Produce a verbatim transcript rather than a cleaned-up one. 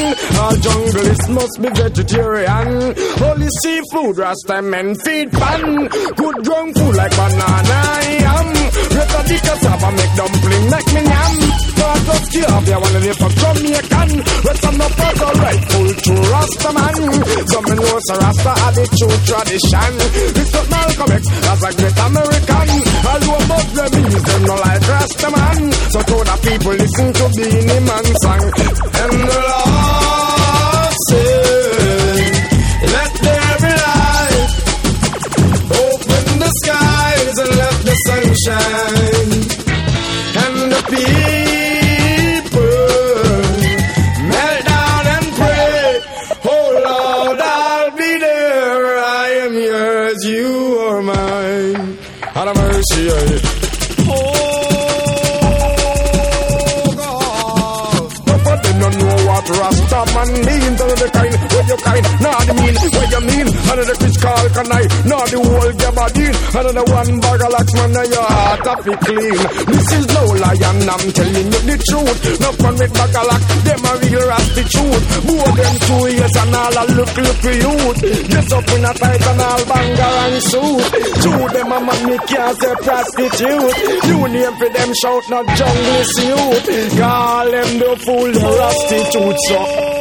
All junglists must be vegetarian. Only seafood, Rasta men feed pan. Good ground food like banana, yam. Let the cassava make dumpling, make me yam. Part of Scabia, one of the for Jamaican. With some of us are rightful to Rasta man. Some know so Rasta are the true tradition. It's not Malcolm X as a great American. All who above them is them no like Rasta man. So to the people listen to Beanie Man song. And the Lord said, let there be light. Open the skies and let the sun shine. And the people melt down and pray. Oh Lord, I'll be there. I am yours, you are mine. Have mercy, oh God. Nobody don't know what Rasta man mean. Tell the kind, where you kind, nah the mean, where you mean. Another fish call can I, nah the whole gabardine. Another one bag of lax man, your heart of it clean. This is no lion, I'm telling you the truth. No fun with bag of lax, them a real rasty truth. More than two years and all a look, look for youth. Dress up in a tight and all banger and suit. Two them a man, me can't say prostitute. You name for them shout, not jungle youth. Call them the fool, the prostitute, so